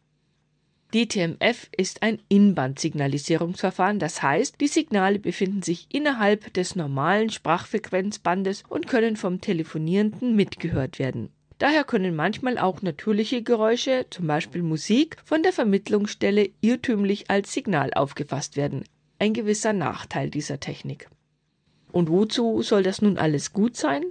Speaker 10: DTMF ist ein Inband-Signalisierungsverfahren, das heißt, die Signale befinden sich innerhalb des normalen Sprachfrequenzbandes und können vom Telefonierenden mitgehört werden. Daher können manchmal auch natürliche Geräusche, zum Beispiel Musik, von der Vermittlungsstelle irrtümlich als Signal aufgefasst werden. Ein gewisser Nachteil dieser Technik. Und wozu soll das nun alles gut sein?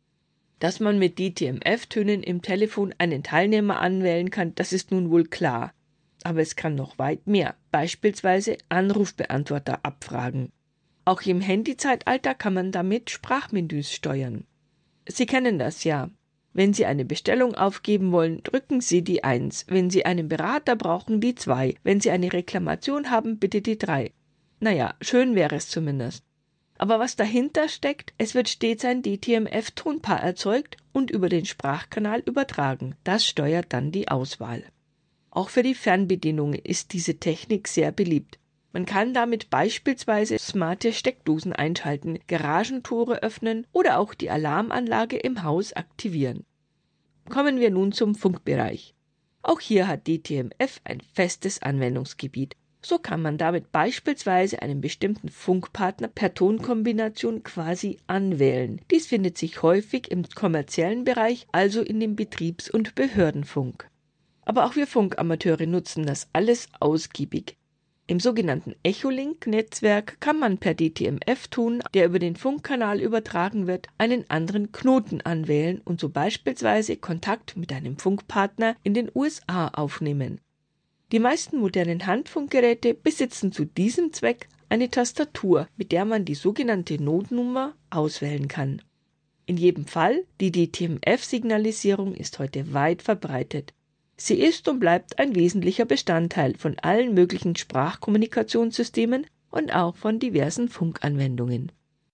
Speaker 10: Dass man mit DTMF-Tönen im Telefon einen Teilnehmer anwählen kann, das ist nun wohl klar. Aber es kann noch weit mehr, beispielsweise Anrufbeantworter abfragen. Auch im Handyzeitalter kann man damit Sprachmenüs steuern. Sie kennen das ja. Wenn Sie eine Bestellung aufgeben wollen, drücken Sie die 1. Wenn Sie einen Berater brauchen, die 2. Wenn Sie eine Reklamation haben, bitte die 3. Naja, schön wäre es zumindest. Aber was dahinter steckt, es wird stets ein DTMF-Tonpaar erzeugt und über den Sprachkanal übertragen. Das steuert dann die Auswahl. Auch für die Fernbedienung ist diese Technik sehr beliebt. Man kann damit beispielsweise smarte Steckdosen einschalten, Garagentore öffnen oder auch die Alarmanlage im Haus aktivieren. Kommen wir nun zum Funkbereich. Auch hier hat DTMF ein festes Anwendungsgebiet. So kann man damit beispielsweise einen bestimmten Funkpartner per Tonkombination quasi anwählen. Dies findet sich häufig im kommerziellen Bereich, also in dem Betriebs- und Behördenfunk. Aber auch wir Funkamateure nutzen das alles ausgiebig. Im sogenannten Echolink-Netzwerk kann man per DTMF-Ton, der über den Funkkanal übertragen wird, einen anderen Knoten anwählen und so beispielsweise Kontakt mit einem Funkpartner in den USA aufnehmen. Die meisten modernen Handfunkgeräte besitzen zu diesem Zweck eine Tastatur, mit der man die sogenannte Notnummer auswählen kann. In jedem Fall, die DTMF-Signalisierung ist heute weit verbreitet. Sie ist und bleibt ein wesentlicher Bestandteil von allen möglichen Sprachkommunikationssystemen und auch von diversen Funkanwendungen.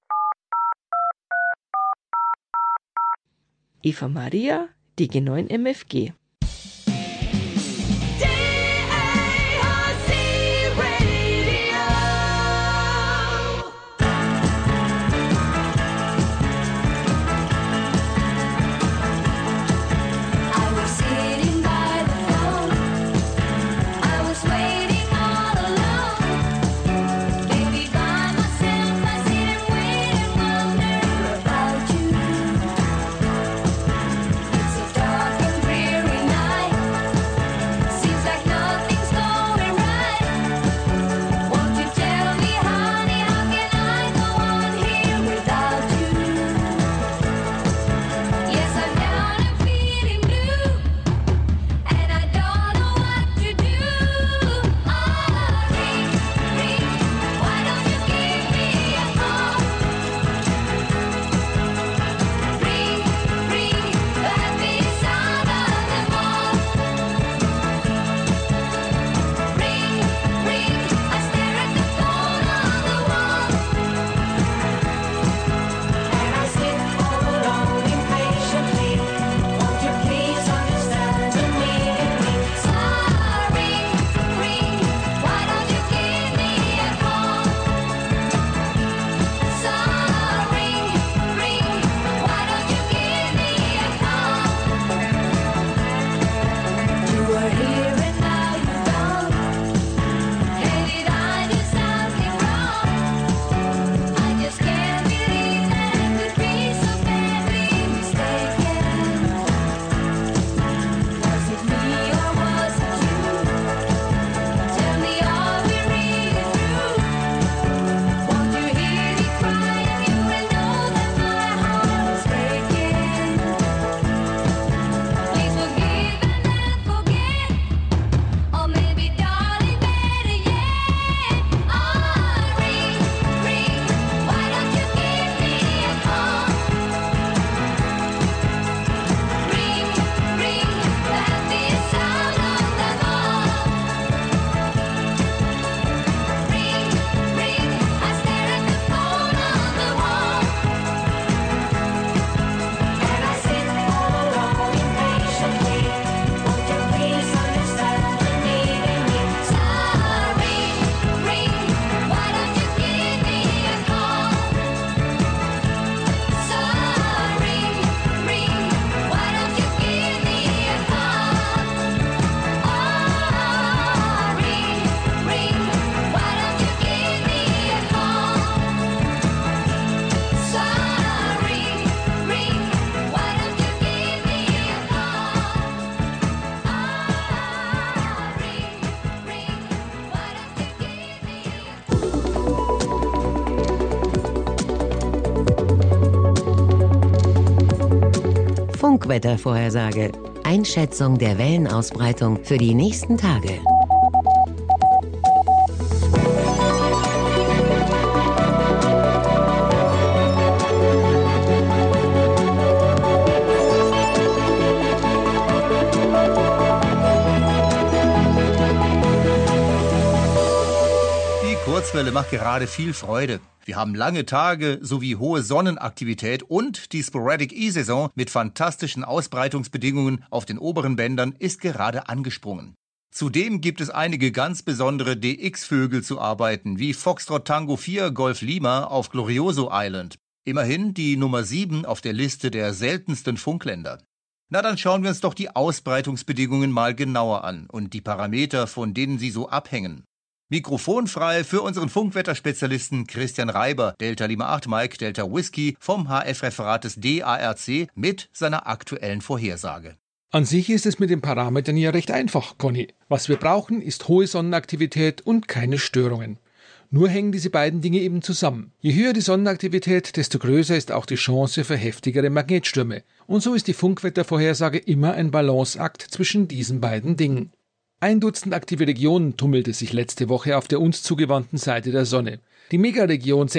Speaker 10: Eva Maria, DG9 MFG.
Speaker 3: Dark and dreary
Speaker 4: Funkwettervorhersage. Einschätzung der Wellenausbreitung für die nächsten Tage.
Speaker 1: Die Kurzwelle macht gerade viel Freude. Wir haben lange Tage sowie hohe Sonnenaktivität und die Sporadic-E-Saison mit fantastischen Ausbreitungsbedingungen auf den oberen Bändern ist gerade angesprungen. Zudem gibt es einige ganz besondere DX-Vögel zu arbeiten, wie Foxtrot Tango 4 Golf Lima auf Glorioso Island. Immerhin die Nummer 7 auf der Liste der seltensten Funkländer. Na, dann schauen wir uns doch die Ausbreitungsbedingungen mal genauer an und die Parameter, von denen sie so abhängen. Mikrofonfrei für unseren Funkwetterspezialisten Christian Reiber, Delta Lima 8 Mike, Delta Whisky vom HF-Referat des DARC mit seiner aktuellen Vorhersage.
Speaker 11: An sich ist es mit den Parametern ja recht einfach, Conny. Was wir brauchen, ist hohe Sonnenaktivität und keine Störungen. Nur hängen diese beiden Dinge eben zusammen. Je höher die Sonnenaktivität, desto größer ist auch die Chance für heftigere Magnetstürme. Und so ist die Funkwettervorhersage immer ein Balanceakt zwischen diesen beiden Dingen. 1 Dutzend aktive Regionen tummelte sich letzte Woche auf der uns zugewandten Seite der Sonne. Die Megaregion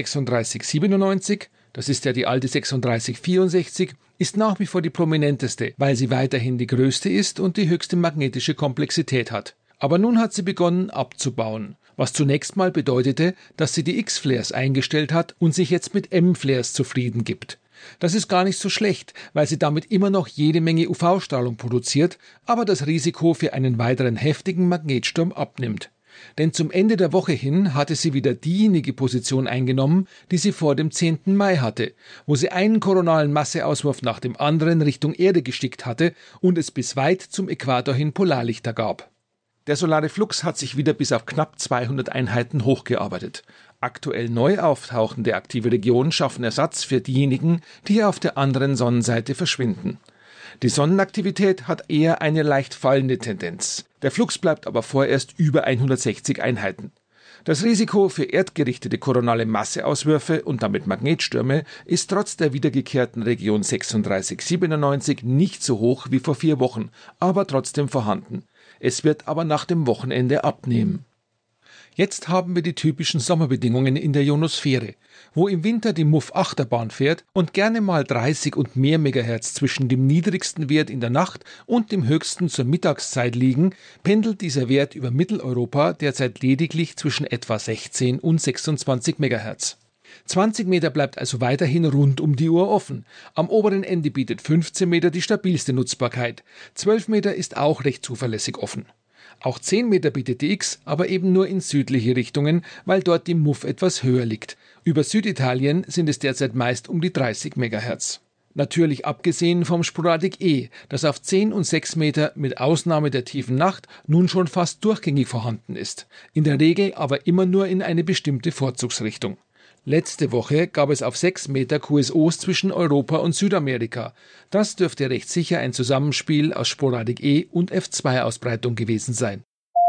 Speaker 11: 3697, das ist ja die alte 3664, ist nach wie vor die prominenteste, weil sie weiterhin die größte ist und die höchste magnetische Komplexität hat. Aber nun hat sie begonnen abzubauen, was zunächst mal bedeutete, dass sie die X-Flares eingestellt hat und sich jetzt mit M-Flares zufrieden gibt. Das ist gar nicht so schlecht, weil sie damit immer noch jede Menge UV-Strahlung produziert, aber das Risiko für einen weiteren heftigen Magnetsturm abnimmt. Denn zum Ende der Woche hin hatte sie wieder diejenige Position eingenommen, die sie vor dem 10. Mai hatte, wo sie einen koronalen Masseauswurf nach dem anderen Richtung Erde geschickt hatte und es bis weit zum Äquator hin Polarlichter gab. Der solare Flux hat sich wieder bis auf knapp 200 Einheiten hochgearbeitet. Aktuell neu auftauchende aktive Regionen schaffen Ersatz für diejenigen, die auf der anderen Sonnenseite verschwinden. Die Sonnenaktivität hat eher eine leicht fallende Tendenz. Der Flux bleibt aber vorerst über 160 Einheiten. Das Risiko für erdgerichtete koronale Masseauswürfe und damit Magnetstürme ist trotz der wiedergekehrten Region 3697 nicht so hoch wie vor 4 Wochen, aber trotzdem vorhanden. Es wird aber nach dem Wochenende abnehmen. Jetzt haben wir die typischen Sommerbedingungen in der Ionosphäre, wo im Winter die Muff-Achterbahn fährt und gerne mal 30 und mehr Megahertz zwischen dem niedrigsten Wert in der Nacht und dem höchsten zur Mittagszeit liegen, pendelt dieser Wert über Mitteleuropa derzeit lediglich zwischen etwa 16 und 26 Megahertz. 20 Meter bleibt also weiterhin rund um die Uhr offen. Am oberen Ende bietet 15 Meter die stabilste Nutzbarkeit. 12 Meter ist auch recht zuverlässig offen. Auch 10 Meter bietet die X, aber eben nur in südliche Richtungen, weil dort die Muff etwas höher liegt. Über Süditalien sind es derzeit meist um die 30 Megahertz. Natürlich abgesehen vom Sporadic E, das auf 10 und 6 Meter mit Ausnahme der tiefen Nacht nun schon fast durchgängig vorhanden ist. In der Regel aber immer nur in eine bestimmte Vorzugsrichtung. Letzte Woche gab es auf 6 Meter QSOs zwischen Europa und Südamerika. Das dürfte recht sicher ein Zusammenspiel aus Sporadic E und F2-Ausbreitung gewesen sein.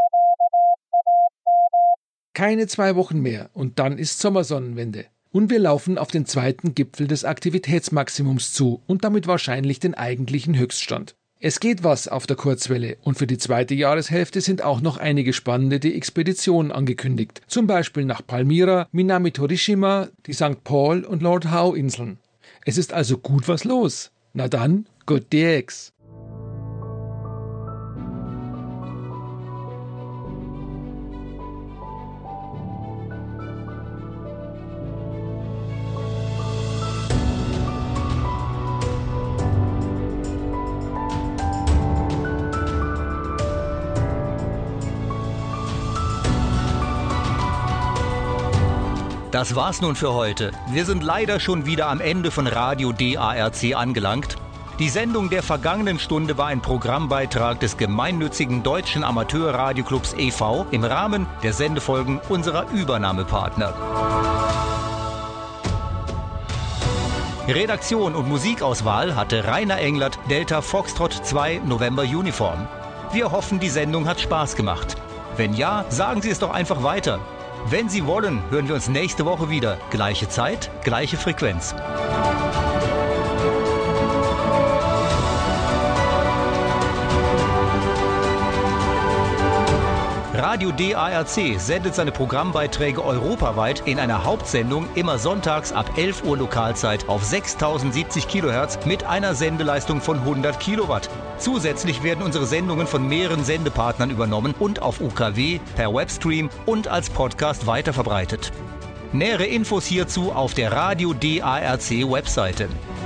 Speaker 11: Keine 2 Wochen mehr und dann ist Sommersonnenwende. Und wir laufen auf den zweiten Gipfel des Aktivitätsmaximums zu und damit wahrscheinlich den eigentlichen Höchststand. Es geht was auf der Kurzwelle und für die zweite Jahreshälfte sind auch noch einige spannende Expeditionen angekündigt. Zum Beispiel nach Palmyra, Minami Torishima, die St. Paul und Lord Howe Inseln. Es ist also gut was los. Na dann, good DX!
Speaker 1: Das war's nun für heute. Wir sind leider schon wieder am Ende von Radio DARC angelangt. Die Sendung der vergangenen Stunde war ein Programmbeitrag des gemeinnützigen Deutschen Amateurradioclubs e.V. im Rahmen der Sendefolgen unserer Übernahmepartner. Redaktion und Musikauswahl hatte Rainer Englert, Delta Foxtrot 2 November Uniform. Wir hoffen, die Sendung hat Spaß gemacht. Wenn ja, sagen Sie es doch einfach weiter. Wenn Sie wollen, hören wir uns nächste Woche wieder. Gleiche Zeit, gleiche Frequenz. Radio DARC sendet seine Programmbeiträge europaweit in einer Hauptsendung immer sonntags ab 11 Uhr Lokalzeit auf 6070 Kilohertz mit einer Sendeleistung von 100 Kilowatt. Zusätzlich werden unsere Sendungen von mehreren Sendepartnern übernommen und auf UKW, per Webstream und als Podcast weiterverbreitet. Nähere Infos hierzu auf der Radio DARC Webseite.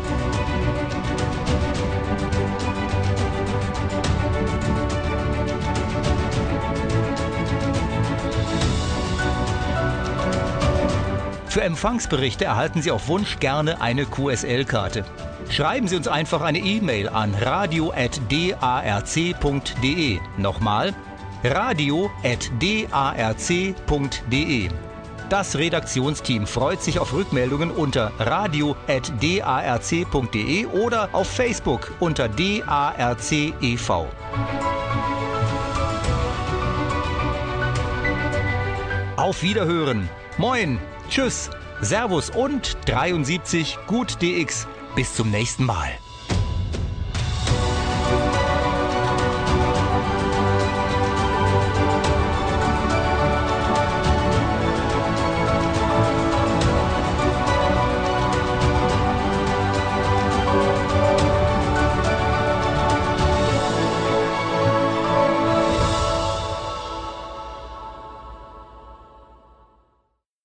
Speaker 1: Für Empfangsberichte erhalten Sie auf Wunsch gerne eine QSL-Karte. Schreiben Sie uns einfach eine E-Mail an radio@darc.de. Nochmal, radio@darc.de. Das Redaktionsteam freut sich auf Rückmeldungen unter radio@darc.de oder auf Facebook unter DARC e.V. Auf Wiederhören. Moin, tschüss, Servus und 73 gut DX. Bis zum nächsten Mal.